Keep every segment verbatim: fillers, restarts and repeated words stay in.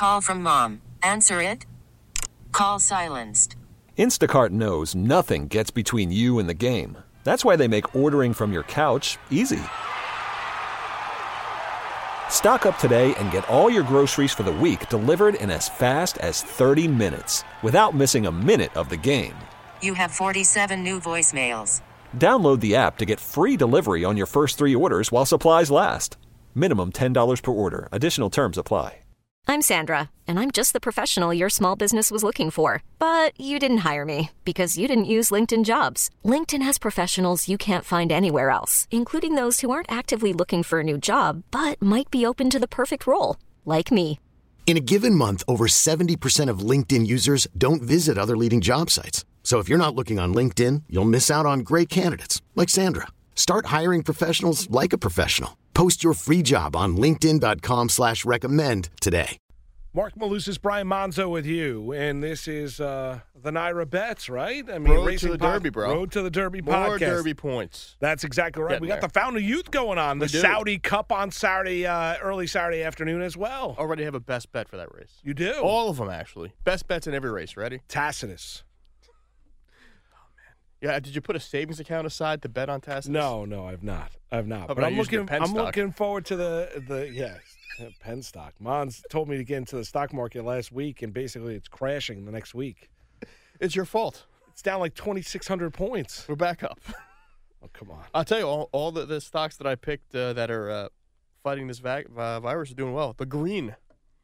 Call from mom. Answer it. Call silenced. Instacart knows nothing gets between you and the game. That's why they make ordering from your couch easy. Stock up today and get all your groceries for the week delivered in as fast as thirty minutes without missing a minute of the game. You have forty-seven new voicemails. Download the app to get free delivery on your first three orders while supplies last. Minimum ten dollars per order. Additional terms apply. I'm Sandra, and I'm just the professional your small business was looking for. But you didn't hire me because you didn't use LinkedIn Jobs. LinkedIn has professionals you can't find anywhere else, including those who aren't actively looking for a new job, but might be open to the perfect role, like me. In a given month, over seventy percent of LinkedIn users don't visit other leading job sites. So if you're not looking on LinkedIn, you'll miss out on great candidates like Sandra. Start hiring professionals like a professional. Post your free job on linkedin.com slash recommend today. Mark Malusis, Brian Monzo with you, and this is uh, the Naira Bets, right? I mean, Road Racing to the pod- Derby, bro. Road to the Derby More podcast. Derby points. That's exactly right. Getting we got there. the Fountain of Youth going on, the We do. Saudi Cup on Saturday, uh, early Saturday afternoon as well. Already have a best bet for that race. You do? All of them, actually. Best bets in every race. Ready? Tacitus. Yeah. Did you put a savings account aside to bet on Tacitus? No, no, I've not. I've not. How But about I'm using looking. the Penn I'm stock? looking forward to the the yeah, Penn stock. Mons told me to get into the stock market last week, and basically it's crashing the next week. It's your fault. It's down like twenty-six hundred points. We're back up. Oh, come on. I'll tell you, all, all the, the stocks that I picked uh, that are uh, fighting this va- uh, virus are doing well. The green.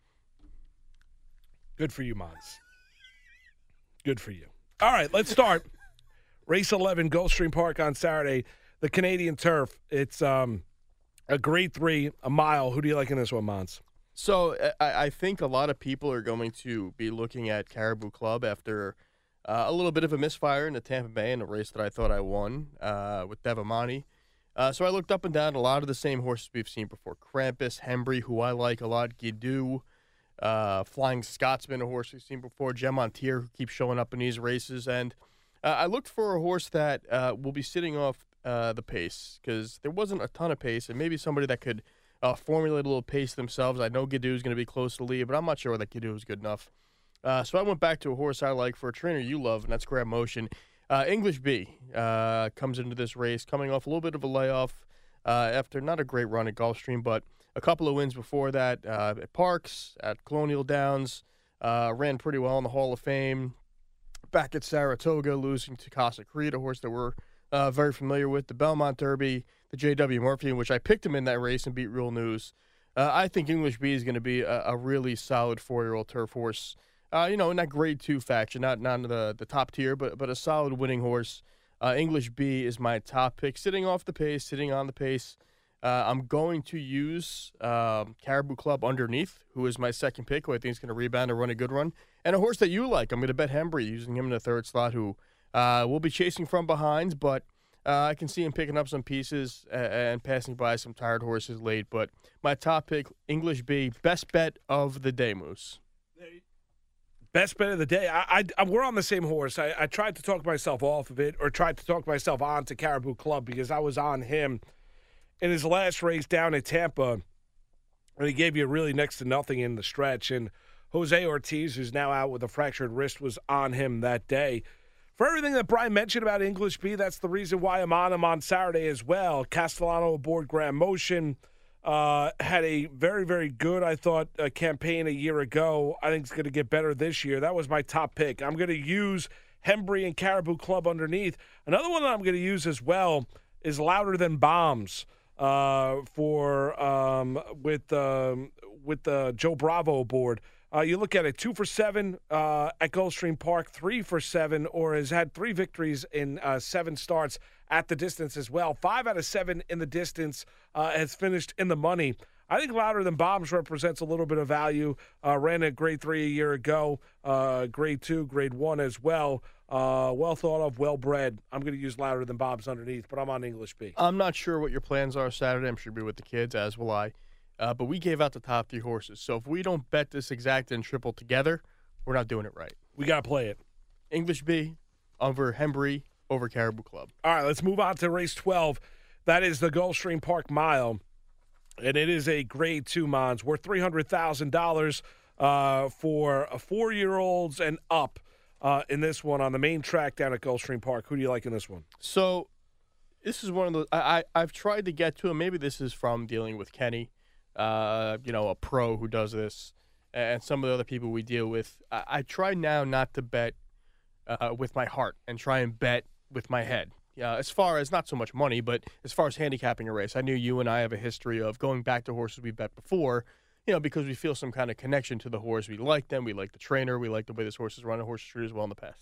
Good for you, Mons. Good for you. All right, let's start. Race eleven, Gulfstream Park on Saturday. The Canadian Turf. It's um, a grade three, a mile. Who do you like in this one, Mons? So I, I think a lot of people are going to be looking at Caribou Club after uh, a little bit of a misfire in the Tampa Bay in a race that I thought I won uh, with Devamani. Uh, so I looked up and down a lot of the same horses we've seen before. Krampus, Hembry, who I like a lot, Guido, uh, Flying Scotsman, a horse we've seen before, Gemontier, who keeps showing up in these races. And uh, I looked for a horse that uh, will be sitting off uh, the pace because there wasn't a ton of pace, and maybe somebody that could uh, formulate a little pace themselves. I know Guido is going to be close to lead, but I'm not sure that Guido is good enough. Uh, so I went back to a horse I like for a trainer you love, and that's Grab Motion. Uh, English B uh, comes into this race coming off a little bit of a layoff uh, after not a great run at Gulfstream, but a couple of wins before that uh, at Parks, at Colonial Downs, uh, ran pretty well in the Hall of Fame. Back at Saratoga, losing to Casa Creed, a horse that we're uh, very familiar with. The Belmont Derby, the J W Murphy, in which I picked him in that race and beat Real News. Uh, I think English B is going to be a, a really solid four-year-old turf horse. Uh, you know, in that grade two faction, not not the the top tier, but but a solid winning horse. Uh, English B is my top pick, sitting off the pace, sitting on the pace. Uh, I'm going to use um, Caribou Club underneath, who is my second pick, who I think is going to rebound and run a good run. And a horse that you like, I'm going to bet Hembry, using him in the third slot, who uh, will be chasing from behind, but uh, I can see him picking up some pieces and, and passing by some tired horses late. But my top pick, English B, best bet of the day, Moose. Best bet of the day. I, I, I we're on the same horse. I, I tried to talk myself off of it, or tried to talk myself on to Caribou Club because I was on him in his last race down at Tampa, and he gave you really next to nothing in the stretch. And Jose Ortiz, who's now out with a fractured wrist, was on him that day. For everything that Brian mentioned about English B, that's the reason why I'm on him on Saturday as well. Castellano aboard Graham Motion. Uh, had a very, very good, I thought, uh, campaign a year ago. I think it's going to get better this year. That was my top pick. I'm going to use Hembry and Caribou Club underneath. Another one that I'm going to use as well is Louder Than Bombs uh, for um, with um, with uh, Joe Bravo aboard. Uh, you look at it, two for seven uh, at Gulfstream Park, three for seven, or has had three victories in uh, seven starts at the distance as well. Five out of seven in the distance uh, has finished in the money. I think Louder Than Bombs represents a little bit of value. Uh, ran at grade three a year ago, uh, grade two, grade one as well. Uh, well thought of, well bred. I'm going to use Louder Than Bombs underneath, but I'm on English B. I'm not sure what your plans are Saturday. I'm sure you'll be with the kids, as will I. Uh, but we gave out the top three horses. So if we don't bet this exact and triple together, we're not doing it right. We got to play it. English B over Hembry over Caribou Club. All right, let's move on to race twelve. That is the Gulfstream Park Mile, and it is a grade two, Mons. Worth three hundred thousand dollars. uh, for uh, four-year-olds and up uh, in this one on the main track down at Gulfstream Park. Who do you like in this one? So this is one of those I, I, I've tried to get to, and maybe this is from dealing with Kenny, uh, you know, a pro who does this, and some of the other people we deal with. I, I try now not to bet uh, with my heart and try and bet with my head. Yeah, as far as not so much money, but as far as handicapping a race. I knew you and I have a history of going back to horses we bet before, you know, because we feel some kind of connection to the horse. We like them. We like the trainer. We like the way this horse has run a horse treated as well in the past.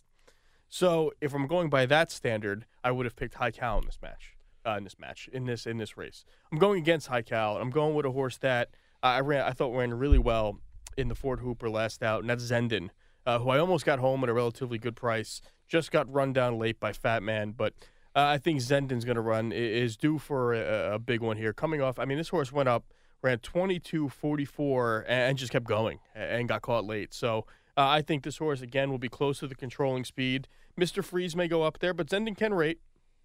So if I'm going by that standard, I would have picked High Cal in this match, uh, in this match, in this in this race. I'm going against High Cal. I'm going with a horse that uh, I ran. I thought ran really well in the Ford Hooper last out, and that's Zendin, uh, who I almost got home at a relatively good price. Just got run down late by Fat Man, but uh, I think Zendin's going to run, is due for a, a big one here. Coming off, I mean, this horse went up, ran twenty-two forty-four, and just kept going and got caught late. So uh, I think this horse, again, will be close to the controlling speed. Mister Freeze may go up there, but Zendin can rate,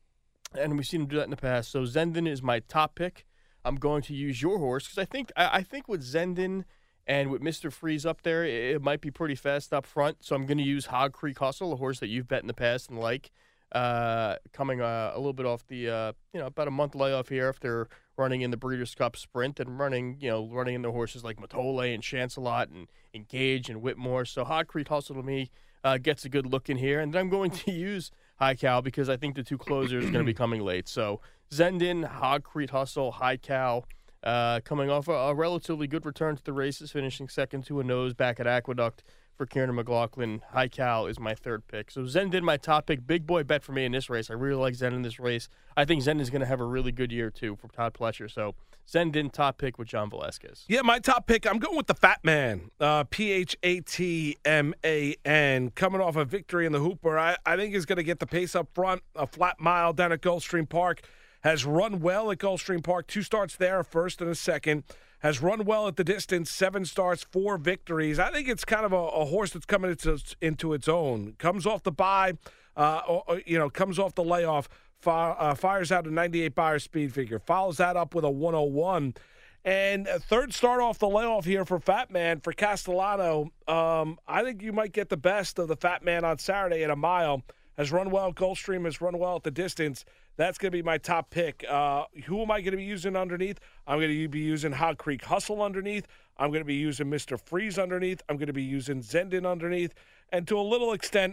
and we've seen him do that in the past. So Zendin is my top pick. I'm going to use your horse because I think I, I think with Zendin and with Mister Freeze up there, it, it might be pretty fast up front. So I'm going to use Hog Creek Hustle, a horse that you've bet in the past and like. Uh, coming uh, a little bit off the, uh, you know, about a month layoff here after running in the Breeders' Cup Sprint and running, you know, running in the horses like Matole and Chancelot and Engage and Whitmore. So Hog Creek Hustle to me uh, gets a good look in here. And then I'm going to use High Cal because I think the two closers are going to be coming late. So Zendin, Hog Creek Hustle, High Cal, uh, coming off a, a relatively good return to the races, finishing second to a nose back at Aqueduct. For Kieran McLaughlin, High Cal is my third pick. So Zendin, my top pick. Big boy bet for me in this race. I really like Zendin in this race. I think Zendin's going to have a really good year, too, for Todd Pletcher. So Zendin, top pick with John Velasquez. Yeah, my top pick, I'm going with the Fat Man, uh, P H A T M A N, coming off a victory in the Hooper. I, I think he's going to get the pace up front, a flat mile down at Gulfstream Park. Has run well at Gulfstream Park. Two starts there, a first and a second. Has run well at the distance, seven starts, four victories. I think it's kind of a, a horse that's coming into, into its own. Comes off the bye, uh, or, you know, comes off the layoff, fi- uh, fires out a ninety-eight Beyer speed figure, follows that up with a one oh one. And a third start off the layoff here for Fat Man, for Castellano. Um, I think you might get the best of the Fat Man on Saturday at a mile. Has run well at Gulfstream, has run well at the distance. That's going to be my top pick. Uh, who am I going to be using underneath? I'm going to be using Hog Creek Hustle underneath. I'm going to be using Mister Freeze underneath. I'm going to be using Zendin underneath. And to a little extent,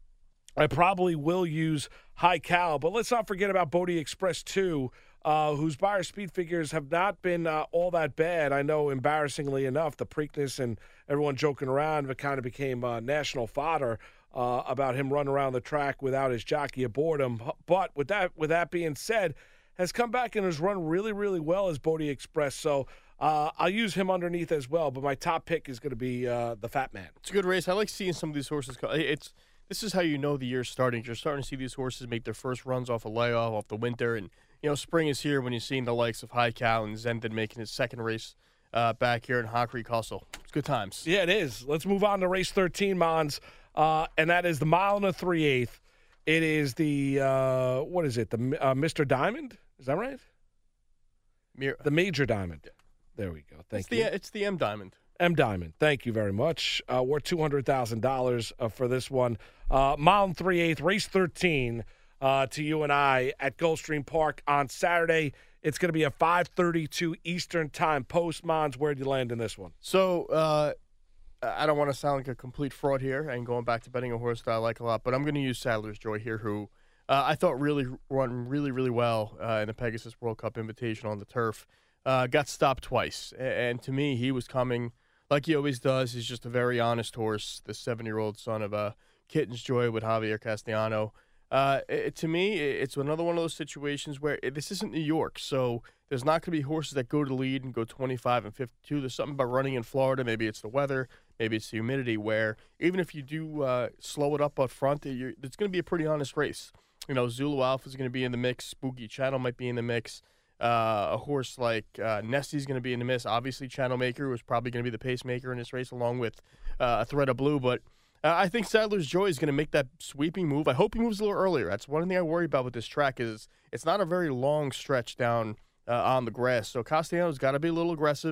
I probably will use High Cal. But let's not forget about Bodie Express two, uh, whose Beyer speed figures have not been uh, all that bad. I know, embarrassingly enough, the Preakness and everyone joking around, it kind of became uh, national fodder. Uh, about him running around the track without his jockey aboard him. But with that with that being said, has come back and has run really, really well as Bodie Express. So uh, I'll use him underneath as well. But my top pick is going to be uh, the Fat Man. It's a good race. I like seeing some of these horses. It's This is how you know the year's starting. You're starting to see these horses make their first runs off a layoff, off the winter. And, you know, spring is here when you're seeing the likes of High Cal and Zendin making his second race uh, back here in Hog Creek Hustle. It's good times. Yeah, it is. Let's move on to race thirteen, Mons. Uh, and that is the mile and a three-eighth. It is the, uh, what is it, the uh, Mister Diamond? Is that right? Mir- the Major Diamond. There we go. Thank it's you. The, it's the M Diamond. M Diamond. Thank you very much. Uh, we're two hundred thousand dollars uh, for this one. Uh, mile and three-eighth, race thirteen uh, to you and I at Gulfstream Park on Saturday. It's going to be a five thirty-two Eastern Time post. Mons, where'd you land in this one? So, uh, I don't want to sound like a complete fraud here and going back to betting a horse that I like a lot, but I'm going to use Sadler's Joy here, who uh, I thought really run really, really well uh, in the Pegasus World Cup Invitational on the turf. Uh, got stopped twice, and to me, he was coming like he always does. He's just a very honest horse, the seven-year-old son of a Kitten's Joy with Javier Castellano. Uh, it, to me, it's another one of those situations where it, this isn't New York, so there's not going to be horses that go to lead and go twenty-five and fifty-two. There's something about running in Florida. Maybe it's the weather. Maybe it's the humidity where even if you do uh, slow it up up front, you're, it's going to be a pretty honest race. You know, Zulu Alpha is going to be in the mix. Spooky Channel might be in the mix. Uh, a horse like uh, Nestie's going to be in the mix. Obviously, Channel Maker was probably going to be the pacemaker in this race along with uh, a Thread of Blue. But uh, I think Sadler's Joy is going to make that sweeping move. I hope he moves a little earlier. That's one thing I worry about with this track is it's not a very long stretch down uh, on the grass. So Castellanos got to be a little aggressive.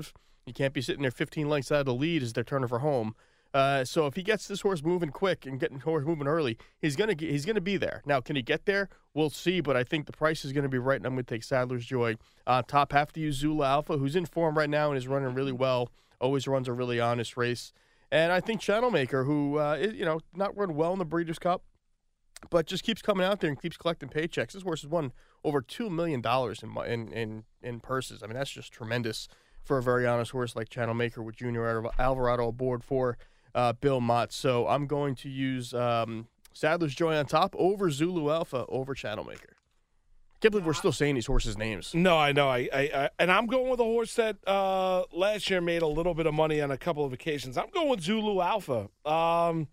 You can't be sitting there fifteen lengths out of the lead as they're turning for home. Uh, so if he gets this horse moving quick and getting horse moving early, he's gonna get, he's gonna be there. Now, can he get there? We'll see. But I think the price is gonna be right, and I'm gonna take Sadler's Joy. Uh, top have to use Zulu Alpha, who's in form right now and is running really well. Always runs a really honest race. And I think Channel Maker, who uh, is, you know, not run well in the Breeders' Cup, but just keeps coming out there and keeps collecting paychecks. This horse has won over two million dollars in, in in in purses. I mean, that's just tremendous for a very honest horse like Channel Maker with Junior Alvarado aboard for uh, Bill Mott. So I'm going to use um, Sadler's Joy on top over Zulu Alpha over Channel Maker. I can't believe we're still saying these horses' names. No, I know. I, I, I and I'm going with a horse that uh, last year made a little bit of money on a couple of occasions. I'm going with Zulu Alpha. Um,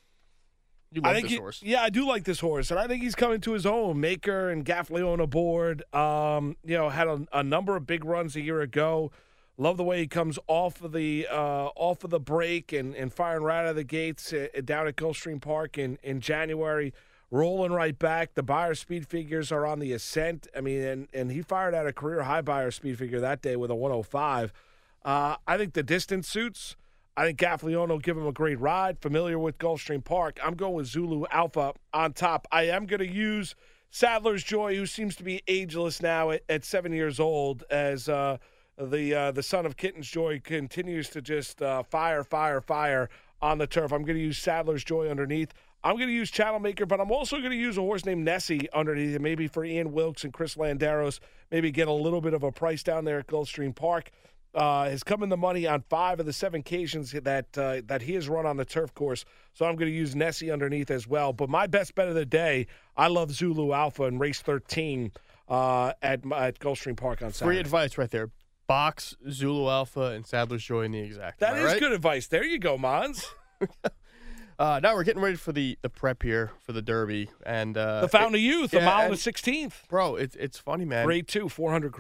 You love I think this he, horse. Yeah, I do like this horse, and I think he's coming to his own. Maker and Gaffleone aboard. Um, you know, had a, a number of big runs a year ago. Love the way he comes off of the uh, off of the break and, and firing right out of the gates uh, down at Gulfstream Park in, in January, rolling right back. The Beyer speed figures are on the ascent. I mean, and, and he fired out a career high Beyer speed figure that day with a one oh five. Uh, I think the distance suits. I think Gaffleone will give him a great ride. Familiar with Gulfstream Park. I'm going with Zulu Alpha on top. I am going to use Sadler's Joy, who seems to be ageless now at, at seven years old, as uh, the uh, the son of Kitten's Joy continues to just uh, fire, fire, fire on the turf. I'm going to use Sadler's Joy underneath. I'm going to use Channel Maker, but I'm also going to use a horse named Nessie underneath, maybe for Ian Wilkes and Chris Landeros, maybe get a little bit of a price down there at Gulfstream Park. Uh, has come in the money on five of the seven occasions that uh, that he has run on the turf course. So I'm going to use Nessie underneath as well. But my best bet of the day, I love Zulu Alpha in race thirteen uh, at at Gulfstream Park on Saturday. Free advice right there. Box, Zulu Alpha, and Sadler's Joy in the exact. That is right? good advice. There you go, Mons. uh, now we're getting ready for the, the prep here for the Derby. and uh, The Fountain of Youth, yeah, a mile and and- the sixteenth. Bro, it's it's funny, man. Grade two, four hundred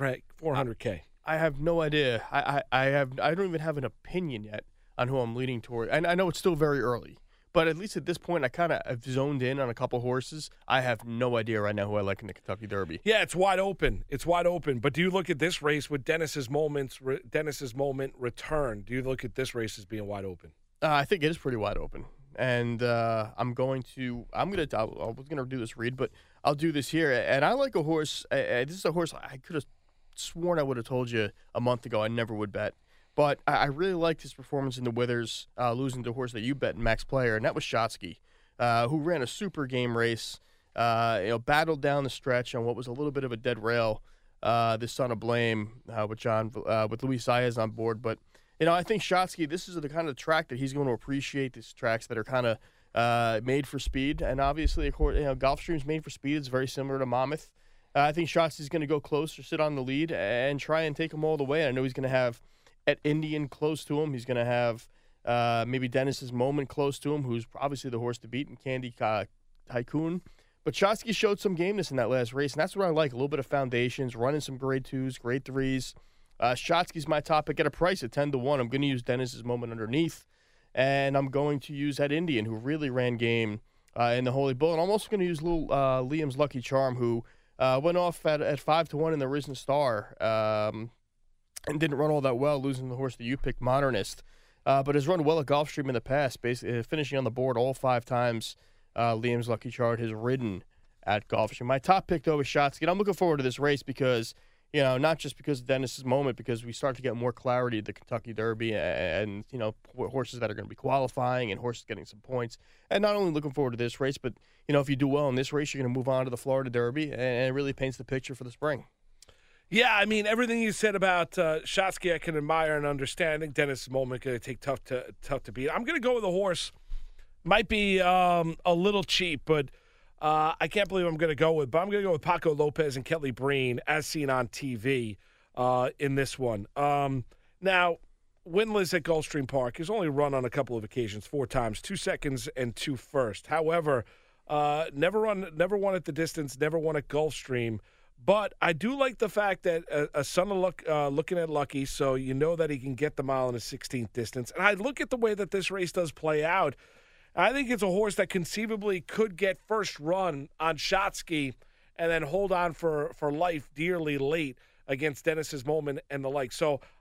K. I have no idea. I, I, I have I don't even have an opinion yet on who I'm leaning toward. And I know it's still very early, but at least at this point, I kind of have zoned in on a couple horses. I have no idea right now who I like in the Kentucky Derby. Yeah, it's wide open. It's wide open. But do you look at this race with Dennis's moments, re, Dennis's moment return? Do you look at this race as being wide open? Uh, I think it is pretty wide open, and uh, I'm going to I'm gonna I was gonna do this read, but I'll do this here. And I like a horse. Uh, this is a horse I could have sworn I would have told you a month ago I never would bet. But I, I really liked his performance in the Withers, uh, losing to a horse that you bet, Max Player, and that was Shotsky, uh, who ran a super game race, uh, you know, battled down the stretch on what was a little bit of a dead rail, uh, the Son of Blame, uh, with John, uh, with Luis Saez on board. But, you know, I think Shotsky, this is the kind of track that he's going to appreciate, these tracks that are kind of uh, made for speed. And obviously, of course, you know, Gulfstream's made for speed. It's very similar to Monmouth. Uh, I think Shots is going to go close or sit on the lead and try and take him all the way. I know he's going to have at Indian close to him. He's going to have uh, maybe Dennis's Moment close to him, who's obviously the horse to beat, and Candy uh, Tycoon. But Shotsky showed some gameness in that last race, and that's what I like, a little bit of foundations, running some grade twos, grade threes. Uh, Shotsky's my top pick at a price at ten to one. I'm going to use Dennis's Moment underneath, and I'm going to use that Indian, who really ran game uh, in the Holy Bull. And I'm also going to use little uh, Liam's Lucky Charm, who Uh, went off at at five to one in the Risen Star, um, and didn't run all that well, losing the horse that you picked, Modernist. Uh, but has run well at Gulfstream in the past, basically uh, finishing on the board all five times. Uh, Liam's Lucky Chart has ridden at Gulfstream. My top pick though is Shotsky. And I'm looking forward to this race because, you know, not just because of Dennis's Moment, because we start to get more clarity at the Kentucky Derby, and, and you know, horses that are going to be qualifying and horses getting some points. And not only looking forward to this race, but you know, if you do well in this race, you're going to move on to the Florida Derby, and it really paints the picture for the spring. Yeah, I mean, everything you said about uh, Shotsky I can admire and understand. I think Dennis's Moment going to take tough to tough to beat. I'm going to go with a horse. Might be um, a little cheap, but uh, I can't believe I'm going to go with. But I'm going to go with Paco Lopez and Kelly Breen, as seen on T V uh, in this one. Um, now, winless at Gulfstream Park. He's only run on a couple of occasions, four times, two seconds and two first. However, uh, never run, never won at the distance, never won at Gulfstream. But I do like the fact that a, a son of luck, uh, looking at Lucky, so you know that he can get the mile in a sixteenth distance. And I look at the way that this race does play out. I think it's a horse that conceivably could get first run on Shotsky and then hold on for, for life dearly late against Dennis's Moment and the like. So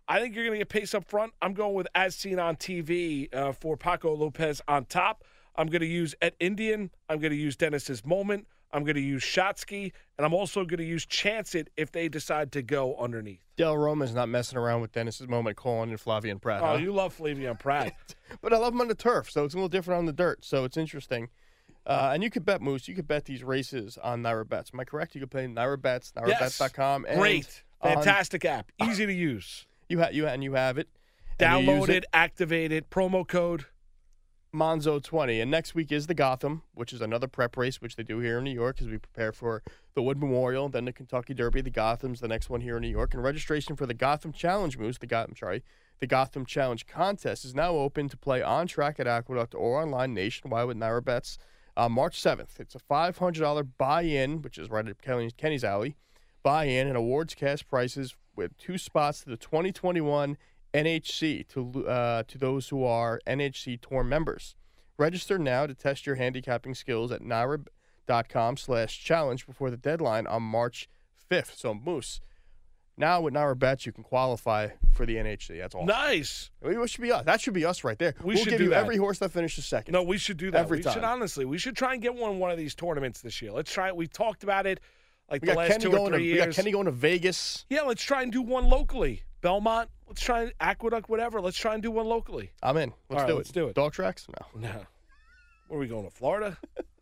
I think you're going to get pace up front. I'm going with As Seen on T V uh, for Paco Lopez on top. I'm going to use Et Indian. I'm going to use Dennis's Moment. I'm going to use Shotsky. And I'm also going to use Chance It if they decide to go underneath. Del Roma's not messing around with Dennis's Moment, Colin, and Flavian Pratt. Oh, huh? you love Flavian Pratt. But I love him on the turf, so it's a little different on the dirt. So it's interesting. Uh, and you could bet, Moose, you could bet these races on Naira Bets. Am I correct? You could play Naira Bets, Naira Bets dot com. Yes. Great. Fantastic app. Easy to use. You, ha- you, ha- and you have it. Download it, it, activate it, promo code Monzo twenty. And next week is the Gotham, which is another prep race, which they do here in New York as we prepare for the Wood Memorial, then the Kentucky Derby. The Gotham's the next one here in New York. And registration for the Gotham Challenge, Moose, the Gotham, sorry, the Gotham Challenge contest is now open to play on track at Aqueduct or online nationwide with Naira Bets on March seventh. It's a five hundred dollars buy-in, which is right at Kenny, Kenny's Alley, buy-in and awards cash prizes with two spots to the twenty twenty-one N H C to uh, to those who are N H C Tour members. Register now to test your handicapping skills at naira dot com slash challenge before the deadline on March fifth. So, Moose, now with Naira Bets, you can qualify for the N H C. That's all. Nice. It should be us. That should be us right there. We we'll should give do you that. every horse that finishes second. No, we should do that. Every we time. should honestly. We should try and get one one of these tournaments this year. Let's try it. We've talked about it like We the got, last Kenny two or going three to, years. we got Kenny going to Vegas. Yeah, let's try and do one locally. Belmont. Let's try and Aqueduct, whatever. Let's try and do one locally. I'm in. Let's All right, do let's it. do it. Dog tracks? No. No. Where are we going to Florida?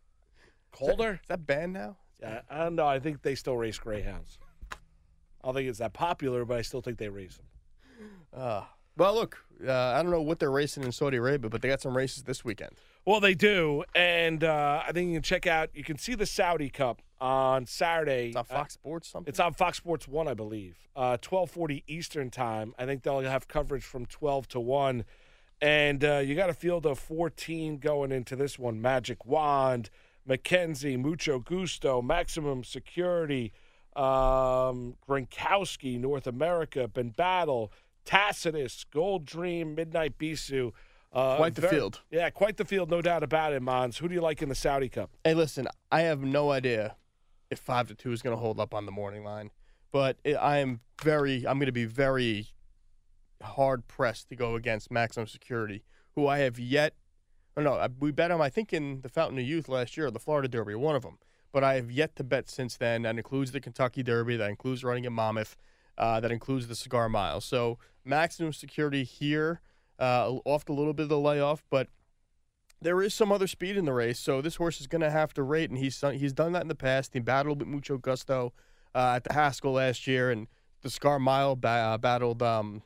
Colder? Is that banned now? Yeah, I don't know. I think they still race greyhounds. I don't think it's that popular, but I still think they race them. Uh, well, look, uh, I don't know what they're racing in Saudi Arabia, but they got some races this weekend. Well, they do, and uh, I think you can check out. You can see the Saudi Cup on Saturday. It's on Fox Sports. Something. It's on Fox Sports One, I believe. Uh, twelve forty Eastern time. I think they'll have coverage from twelve to one, and uh, you got a field of fourteen going into this one. Magic Wand, McKenzie, Mucho Gusto, Maximum Security, um, Gronkowski, North America, Ben Battle, Tacitus, Gold Dream, Midnight Bisou. Uh, Quite the very- field. Yeah, quite the field, no doubt about it, Mons. Who do you like in the Saudi Cup? Hey, listen, I have no idea if five to two is going to hold up on the morning line, but it, I am very, I'm going to be very hard pressed to go against Maximum Security, who I have yet. Oh no, I, we bet him. I think in the Fountain of Youth last year, the Florida Derby, one of them. But I have yet to bet since then. That includes the Kentucky Derby. That includes running at Monmouth. Uh, that includes the Cigar Mile. So Maximum Security here. Uh, off a little bit of the layoff, but there is some other speed in the race, so this horse is going to have to rate, and he's he's done that in the past. He battled with Mucho Gusto uh, at the Haskell last year, and the Cigar Mile ba- uh, battled um,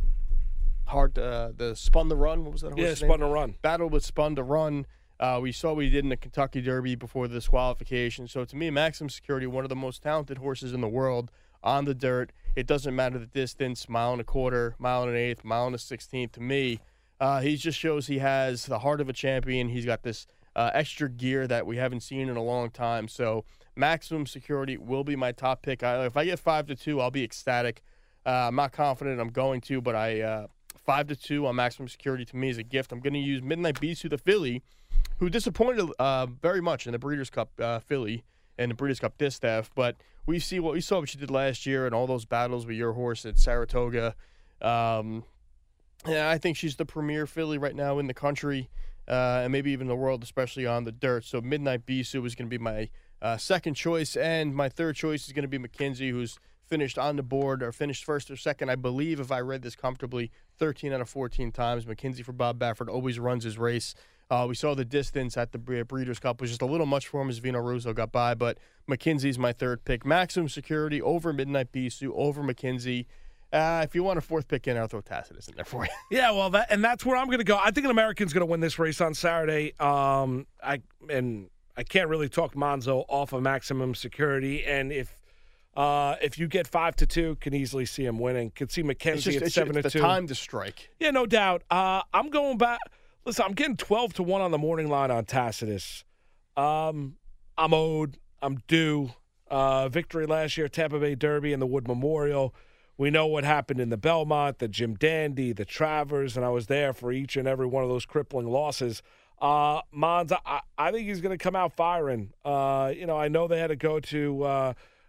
hard uh, the Spun to Run. What was that horse's Yeah, name? Spun to Run. Battled with Spun to Run. Uh, we saw what he did in the Kentucky Derby before the disqualification. So to me, Maximum Security, one of the most talented horses in the world on the dirt. It doesn't matter the distance, mile and a quarter, mile and an eighth, mile and a sixteenth. To me, uh, he just shows he has the heart of a champion. He's got this uh, extra gear that we haven't seen in a long time. So Maximum Security will be my top pick. I, if I get five to two, I'll be ecstatic. Uh, I'm not confident I'm going to, but I uh, five to two on Maximum Security to me is a gift. I'm going to use Midnight Bisou, the filly, who disappointed uh, very much in the Breeders' Cup uh, filly and the Breeders' Cup Distaff, but we see what we saw what she did last year and all those battles with your horse at Saratoga. Um, yeah, I think she's the premier filly right now in the country, uh, and maybe even the world, especially on the dirt. So Midnight Bisou is going to be my uh, second choice, and my third choice is going to be McKenzie, who's finished on the board or finished first or second, I believe, if I read this comfortably, thirteen out of fourteen times. McKenzie for Bob Baffert always runs his race. Uh, we saw the distance at the Breeders' Cup was just a little much for him as Vino Russo got by, but McKenzie's my third pick. Maximum Security over Midnight Bisou, over McKenzie. Uh, if you want a fourth pick in, I'll throw Tacitus in there for you. Yeah, well, that and that's where I'm going to go. I think an American's going to win this race on Saturday. Um, I and I can't really talk Monzo off of Maximum Security, and if uh, if you get five to two, can easily see him winning. Could see McKenzie It's just at it's, seven it's to the two. time to strike. Yeah, no doubt. Uh, I'm going back. Listen, I'm getting twelve to one on the morning line on Tacitus. Um, I'm owed. I'm due. Uh, victory last year, Tampa Bay Derby and the Wood Memorial. We know what happened in the Belmont, the Jim Dandy, the Travers, and I was there for each and every one of those crippling losses. Uh, Mons, I, I think he's going to come out firing. Uh, you know, I know they had to go to uh,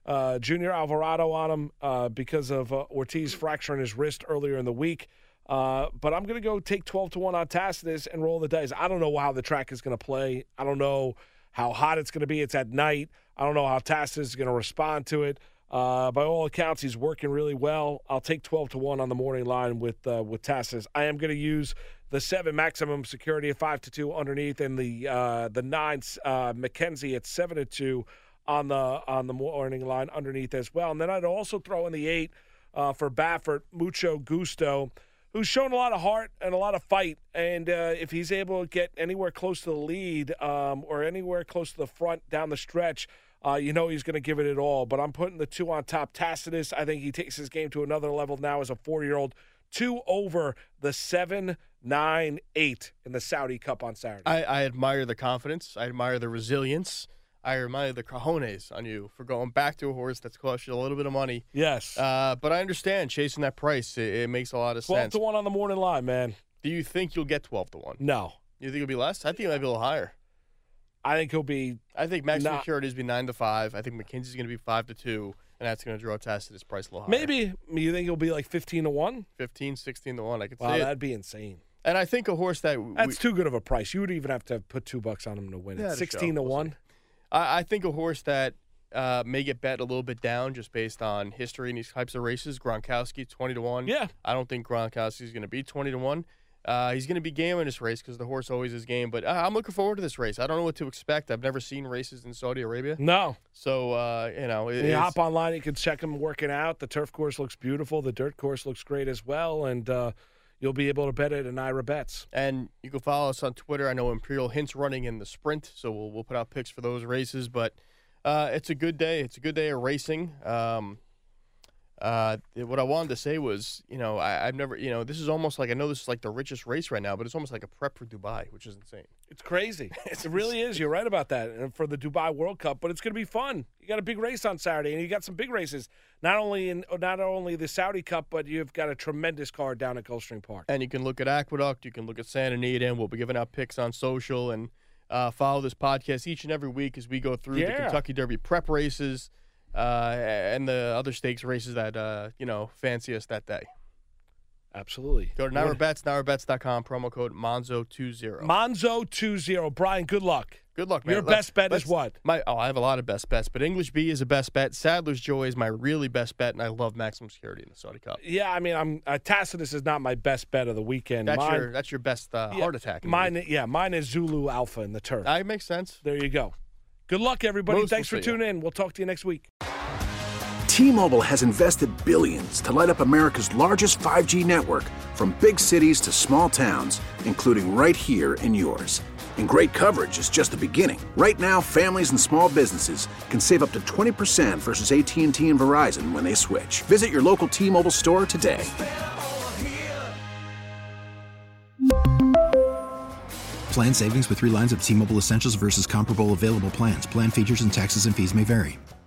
uh, Junior Alvarado on him uh, because of uh, Ortiz fracturing his wrist earlier in the week. Uh, but I'm going to go take twelve to one on Tacitus and roll the dice. I don't know how the track is going to play. I don't know how hot it's going to be. It's at night. I don't know how Tacitus is going to respond to it. Uh, by all accounts, he's working really well. I'll take twelve to one on the morning line with uh, with Tacitus. I am going to use the seven maximum security at five to two underneath, and the uh, the nine uh, McKenzie at seven to two on the on the morning line underneath as well. And then I'd also throw in the eight uh, for Baffert, Mucho Gusto, who's shown a lot of heart and a lot of fight. And uh, if he's able to get anywhere close to the lead um, or anywhere close to the front down the stretch, uh, you know he's going to give it at all. But I'm putting the two on top. Tacitus, I think he takes his game to another level now as a four-year-old. Two over the seven, nine, eight in the Saudi Cup on Saturday. I, I admire the confidence. I admire the resilience. I admire the cojones on you for going back to a horse that's cost you a little bit of money. Yes. Uh, but I understand chasing that price. It, it makes a lot of twelve sense. to one on the morning line, man. Do you think you'll get twelve to one? No. You think it'll be less? I think it might be a little higher. I think he'll be. I think maximum not, securities will be nine to five. I think McKenzie's going to be five to two, and that's going to draw Tacitus price a little higher. Maybe you think he'll be like fifteen to one? fifteen, sixteen to one. I could wow, see it. That'd be insane. And I think a horse that that's we, too good of a price. You would even have to put two bucks on him to win it. Yeah, Sixteen to we'll one. See. I, I think a horse that uh, may get bet a little bit down just based on history in these types of races. Gronkowski twenty to one. Yeah, I don't think Gronkowski's going to be twenty to one. Uh, he's going to be game in this race because the horse always is game. But uh, I'm looking forward to this race. I don't know what to expect. I've never seen races in Saudi Arabia. No. So, uh, you know. It, you hop online, you can check him working out. The turf course looks beautiful. The dirt course looks great as well. And uh, you'll be able to bet it in Ira Bets. And you can follow us on Twitter. I know Imperial Hint's running in the sprint, so we'll, we'll put out picks for those races. But uh, it's a good day. It's a good day of racing. Um Uh, what I wanted to say was, you know, I, I've never, you know, this is almost like, I know this is like the richest race right now, but it's almost like a prep for Dubai, which is insane. It's crazy. It really is. You're right about that. And for the Dubai World Cup, but it's going to be fun. You got a big race on Saturday, and you got some big races. Not only in not only the Saudi Cup, but you've got a tremendous card down at Gulfstream Park. And you can look at Aqueduct, you can look at Santa Anita, and we'll be giving out picks on social, and uh, follow this podcast each and every week as we go through yeah. the Kentucky Derby prep races. Uh, and the other stakes races that, uh, you know, fancy us that day. Absolutely. Go to Naira Bets, naira bets dot com, promo code Monzo twenty. Monzo twenty. Brian, good luck. Good luck, man. Your Let's, best bet is what? My Oh, I have a lot of best bets, but English B is a best bet. Sadler's Joy is my really best bet, and I love maximum security in the Saudi Cup. Yeah, I mean, I'm uh, Tacitus is not my best bet of the weekend. That's, mine, your, that's your best uh, yeah, heart attack. Mine, yeah, mine is Zulu Alpha in the turf. That makes sense. There you go. Good luck, everybody. Most Thanks will for see tuning you. in. We'll talk to you next week. T-Mobile has invested billions to light up America's largest five G network, from big cities to small towns, including right here in yours. And great coverage is just the beginning. Right now, families and small businesses can save up to twenty percent versus A T and T and Verizon when they switch. Visit your local T-Mobile store today. Plan savings with three lines of T-Mobile Essentials versus comparable available plans. Plan features and taxes and fees may vary.